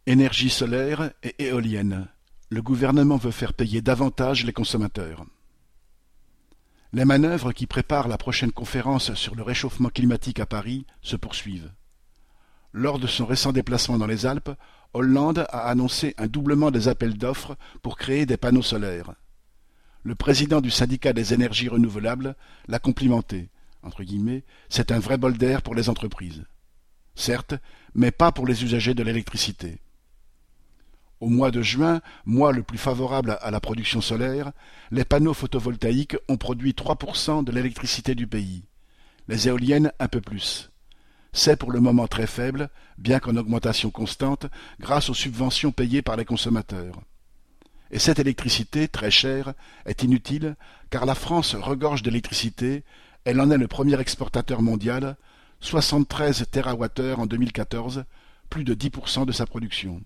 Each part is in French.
Énergie solaire et éolienne. Le gouvernement veut faire payer davantage les consommateurs. Les manœuvres qui préparent la prochaine conférence sur le réchauffement climatique à Paris se poursuivent. Lors de son récent déplacement dans les Alpes, Hollande a annoncé un doublement des appels d'offres pour créer des panneaux solaires. Le président du syndicat des énergies renouvelables l'a complimenté. Entre guillemets, c'est un vrai bol d'air pour les entreprises. Certes, mais pas pour les usagers de l'électricité. Au mois de juin, mois le plus favorable à la production solaire, les panneaux photovoltaïques ont produit 3% de l'électricité du pays. Les éoliennes un peu plus. C'est pour le moment très faible, bien qu'en augmentation constante, grâce aux subventions payées par les consommateurs. Et cette électricité, très chère, est inutile, car la France regorge d'électricité, elle en est le premier exportateur mondial, 73 TWh en 2014, plus de 10% de sa production.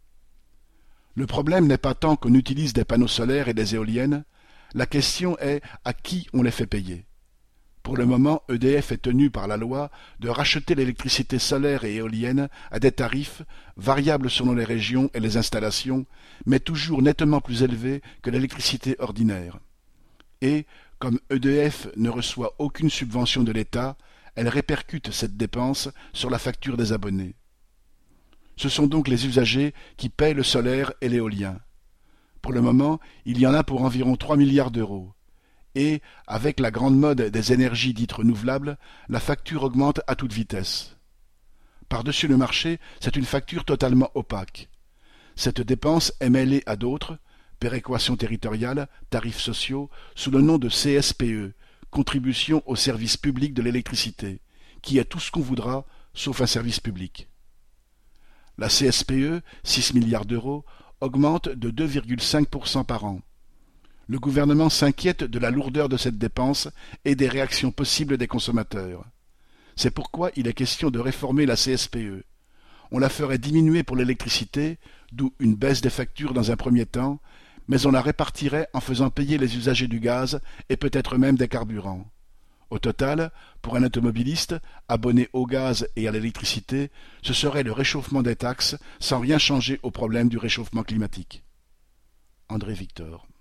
Le problème n'est pas tant qu'on utilise des panneaux solaires et des éoliennes, la question est à qui on les fait payer. Pour le moment, EDF est tenu par la loi de racheter l'électricité solaire et éolienne à des tarifs variables selon les régions et les installations, mais toujours nettement plus élevés que l'électricité ordinaire. Et, comme EDF ne reçoit aucune subvention de l'État, elle répercute cette dépense sur la facture des abonnés. Ce sont donc les usagers qui paient le solaire et l'éolien. Pour le moment, il y en a pour environ 3 milliards d'euros. Et, avec la grande mode des énergies dites renouvelables, la facture augmente à toute vitesse. Par-dessus le marché, c'est une facture totalement opaque. Cette dépense est mêlée à d'autres, péréquation territoriale, tarifs sociaux, sous le nom de CSPE, contribution au service public de l'électricité, qui est tout ce qu'on voudra, sauf un service public. La CSPE, 6 milliards d'euros, augmente de 2,5% par an. Le gouvernement s'inquiète de la lourdeur de cette dépense et des réactions possibles des consommateurs. C'est pourquoi il est question de réformer la CSPE. On la ferait diminuer pour l'électricité, d'où une baisse des factures dans un premier temps, mais on la répartirait en faisant payer les usagers du gaz et peut-être même des carburants. Au total, pour un automobiliste, abonné au gaz et à l'électricité, ce serait le réchauffement des taxes sans rien changer au problème du réchauffement climatique. André Victor.